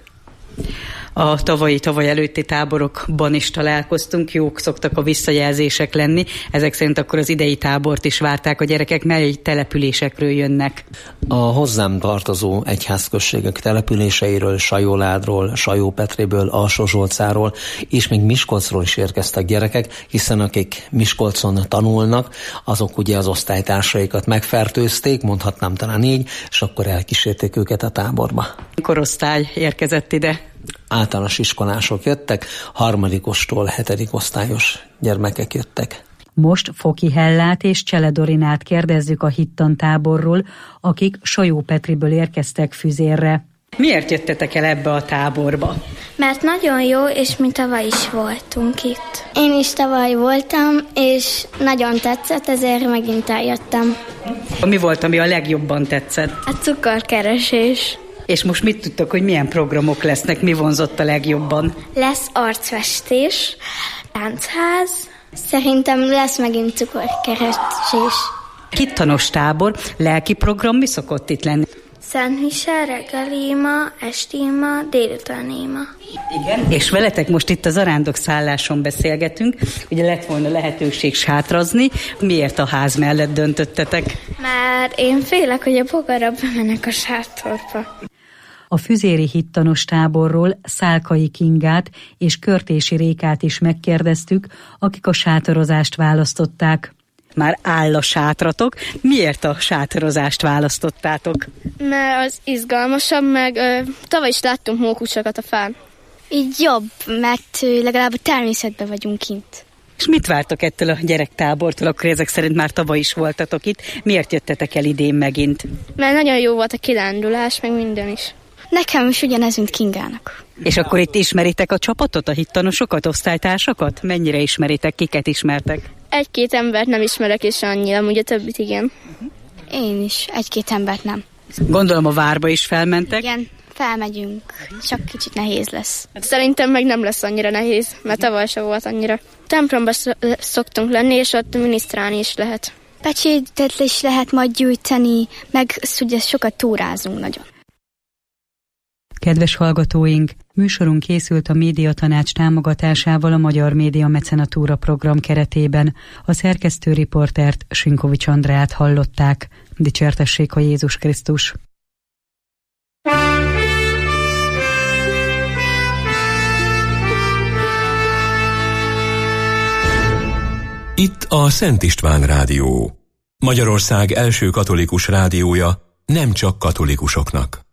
A tavalyi, tavaly előtti táborokban is találkoztunk, jók szoktak a visszajelzések lenni. Ezek szerint akkor az idei tábort is várták a gyerekek, mely településekről jönnek? A hozzám tartozó egyházközségek településeiről, Sajóládról, Sajópetréből, Alsó-Zsolcáról, és még Miskolcról is érkeztek gyerekek, hiszen akik Miskolcon tanulnak, azok ugye az osztálytársaikat megfertőzték, mondhatnám talán így, és akkor elkísérték őket a táborba. Korosztály érkezett ide? Általános iskolások jöttek, harmadikostól hetedik osztályos gyermekek jöttek. Most Foki Hellát és Csele Dorinát kérdezzük a hittan táborról, akik Sajópetriből érkeztek Füzérre. Miért jöttetek el ebbe a táborba? Mert nagyon jó, és mi tavaly is voltunk itt. Én is tavaly voltam, és nagyon tetszett, ezért megint eljöttem. Mi volt, ami a legjobban tetszett? A cukorkeresés. És most mit tudtok, hogy milyen programok lesznek, mi vonzott a legjobban? Lesz arcfestés, táncház, szerintem lesz megint cukorkeresés. Hittanos tábor, lelki program mi szokott itt lenni? Szentmise, reggelima, estima, délutánima. Igen. És veletek most itt a zarándokszálláson beszélgetünk, ugye lett volna lehetőség sátrazni, miért a ház mellett döntöttetek? Mert én félek, hogy a bogarak bemennek a sátorba. A füzéri hittanos táborról Szálkai Kingát és Körtési Rékát is megkérdeztük, akik a sátorozást választották. Már áll a sátratok. Miért a sátorozást választottátok? Mert az izgalmasabb, meg ö, tavaly is láttunk mókusokat a fán. Így jobb, mert legalább a természetben vagyunk kint. És mit vártok ettől a gyerektábortól? Akkor ezek szerint már tavaly is voltatok itt. Miért jöttetek el idén megint? Mert nagyon jó volt a kirándulás, meg minden is. Nekem is ugyanez, mint Kingának. És akkor itt ismeritek a csapatot, a hittanosokat, osztálytársakat? Mennyire ismeritek, kiket ismertek? Egy-két embert nem ismerek, és annyira, amúgy a többit igen. Én is, egy-két embert nem. Gondolom a várba is felmentek? Igen, felmegyünk, csak kicsit nehéz lesz. Szerintem meg nem lesz annyira nehéz, mert tavaly sem volt annyira. Templomban szoktunk lenni, és ott minisztrálni is lehet. Pecsétet is lehet majd gyűjteni, meg ugye sokat túrázunk nagyon. Kedves hallgatóink, műsorunk készült a Médiatanács támogatásával a Magyar Média Mecenatúra program keretében. A szerkesztő riportert, Sinkovics Andrát hallották. Dicsértessék a Jézus Krisztus! Itt a Szent István Rádió. Magyarország első katolikus rádiója, nem csak katolikusoknak.